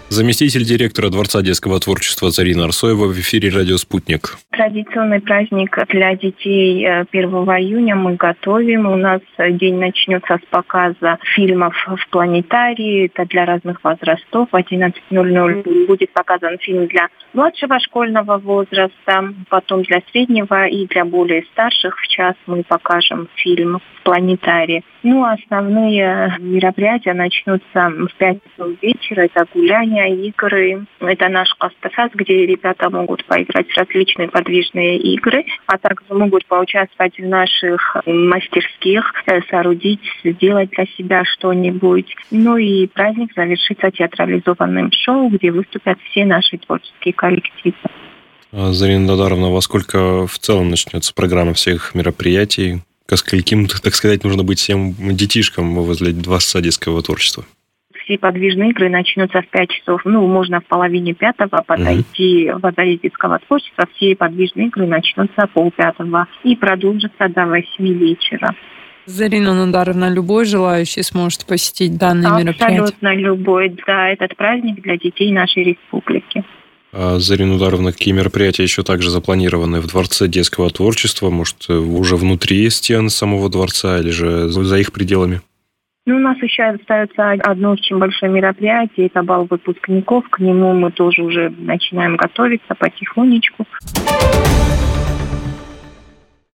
Заместитель директора Дворца детского творчества Зарина Арсоева в эфире «Радио Спутник». Традиционный праздник для детей 1 июня мы готовим. У нас день начнется с показа фильмов в планетарии. Это для разных возрастов. В 11:00 будет показан фильм для младшего школьного возраста, потом для среднего и для более старших. В час мы покажем фильм в планетарии. Основные мероприятия начнутся в 5 вечера. Это гуляния, игры. Это наш Кастафас, где ребята могут поиграть в различные подвижные игры, а также могут поучаствовать в наших мастерских, соорудить, сделать для себя что-нибудь. И праздник завершится театрализованным шоу, где выступят все наши творческие коллективы. Зарина Дадаровна, во сколько в целом начнется программа всех мероприятий? Ко скольким, так сказать, нужно быть всем детишкам возле Дворца детского творчества? Все подвижные игры начнутся в 5 часов. Можно в половине 5 подойти во Дворец детского творчества. Все подвижные игры начнутся 4:30 и продолжатся до 8 вечера. Зарина Дадаровна, любой желающий сможет посетить данное мероприятие? Абсолютно любой. Да, этот праздник для детей нашей республики. Зарина Дадаровна, какие мероприятия еще также запланированы в Дворце детского творчества? Может, уже внутри стен самого дворца или же за их пределами? У нас еще остается одно очень большое мероприятие. Это бал выпускников. К нему мы тоже уже начинаем готовиться потихонечку.